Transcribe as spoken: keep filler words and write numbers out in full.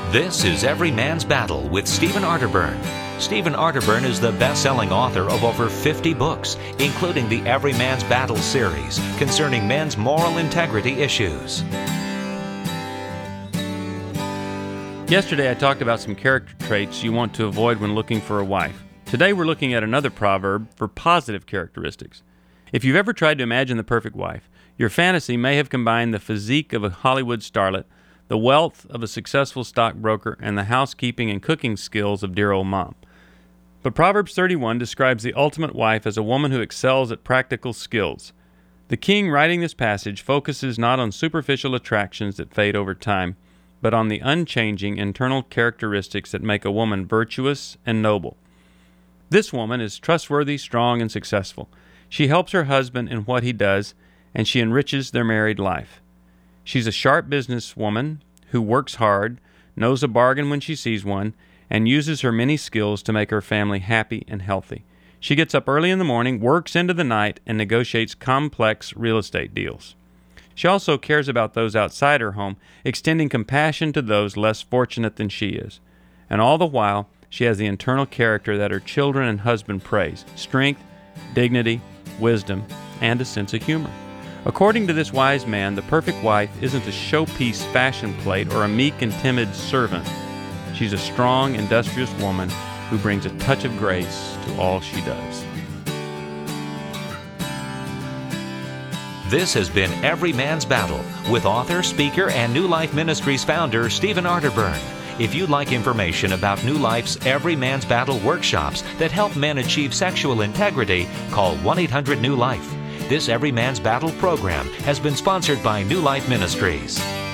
This is Every Man's Battle with Stephen Arterburn. Stephen Arterburn is the best-selling author of over fifty books, including the Every Man's Battle series concerning men's moral integrity issues. Yesterday I talked about some character traits you want to avoid when looking for a wife. Today we're looking at another proverb for positive characteristics. If you've ever tried to imagine the perfect wife, your fantasy may have combined the physique of a Hollywood starlet, the wealth of a successful stockbroker, and the housekeeping and cooking skills of dear old mom. But Proverbs thirty-one describes the ultimate wife as a woman who excels at practical skills. The king writing this passage focuses not on superficial attractions that fade over time, but on the unchanging internal characteristics that make a woman virtuous and noble. This woman is trustworthy, strong, and successful. She helps her husband in what he does, and she enriches their married life. She's a sharp businesswoman who works hard, knows a bargain when she sees one, and uses her many skills to make her family happy and healthy. She gets up early in the morning, works into the night, and negotiates complex real estate deals. She also cares about those outside her home, extending compassion to those less fortunate than she is. And all the while, she has the internal character that her children and husband praise: strength, dignity, wisdom, and a sense of humor. According to this wise man, the perfect wife isn't a showpiece fashion plate or a meek and timid servant. She's a strong, industrious woman who brings a touch of grace to all she does. This has been Every Man's Battle with author, speaker, and New Life Ministries founder Stephen Arterburn. If you'd like information about New Life's Every Man's Battle workshops that help men achieve sexual integrity, call one eight hundred new life. This Every Man's Battle program has been sponsored by New Life Ministries.